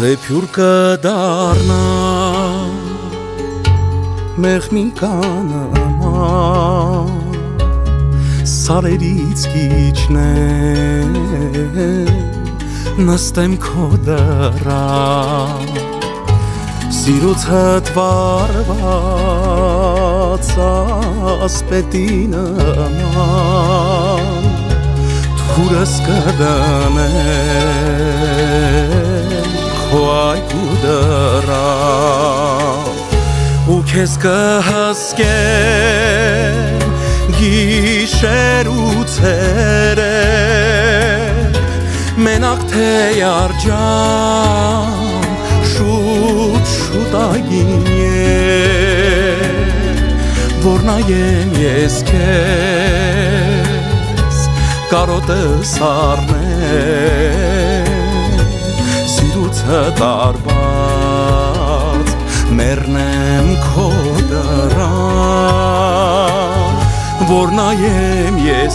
Զեփյուր կդառնա մեղմին կանաման սարերից կիջնեմ նստեմ քո դռան սիրուց հտվարված ասպետի նման թուրս կդնեմ քո այգու դռան ու քեզ կհսկեմ գիշեր ու ցերեկ մենակ թե երջան շուտ այգին որ նայեմ ես քեզ կարոտս առնեմ սիրուց հտարված մեռնեմ քո դռան որ նայեմ ես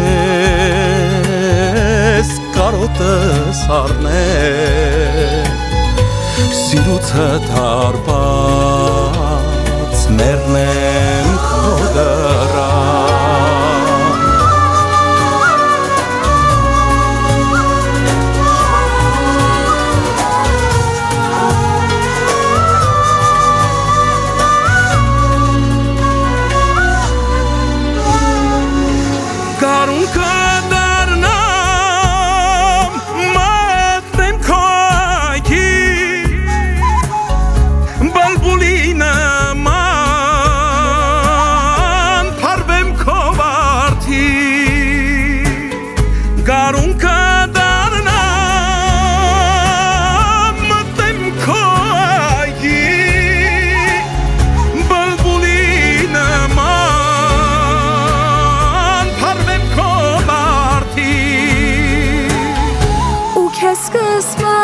քեզ կարոտս առնեմ սիրուց հտարված մեռնեմ քո դռան Կարուն կդառնամ մատնեմ քո այգի բալբուլի նման փարվեմ քո վարդի Կարուն կդառնամ մատնեմ քո այգի բալբուլի նման Քեզ կսպասեմ